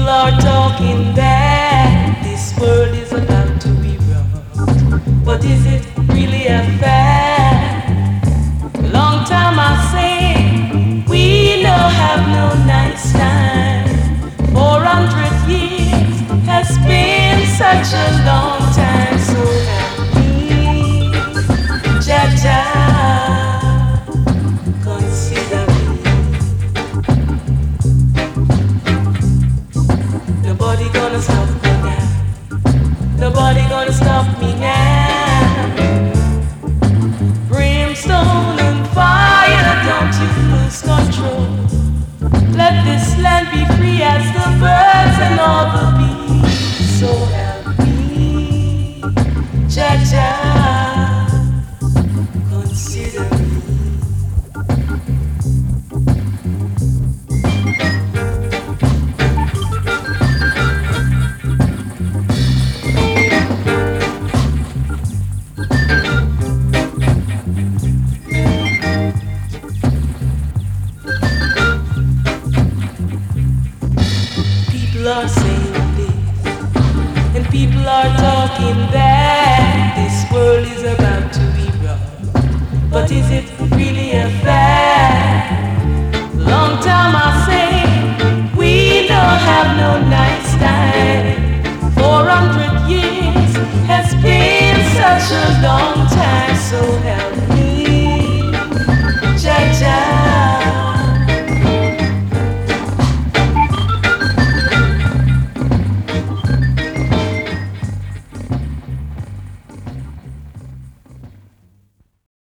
People are talking that this world is about to be rough. But is it really a fact? Long time I say we no have no nice time. 400 years has been such a long time. So help me, Jaja, consider me. Nobody gonna stop me now. Nobody gonna stop me now. Brimstone and fire, don't you lose control. Let this land be free as the birds and all the bees. So help me, Jaja, consider me. People are saying this, and people are talking that this world is about to be rough. But is it really a fact?